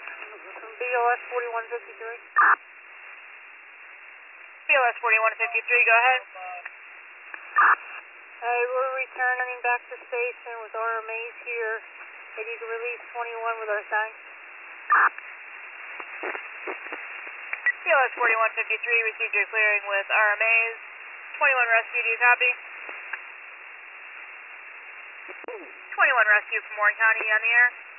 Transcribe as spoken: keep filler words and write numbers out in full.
B O S forty-one fifty-three. B O S forty-one fifty-three, go ahead. Hey, we're returning back to station with R M As here. If you can release twenty-one with our thanks. B O S forty-one fifty-three, received your clearing with R M As. twenty-one rescue, do you copy? twenty-one rescue from Warren County on the air.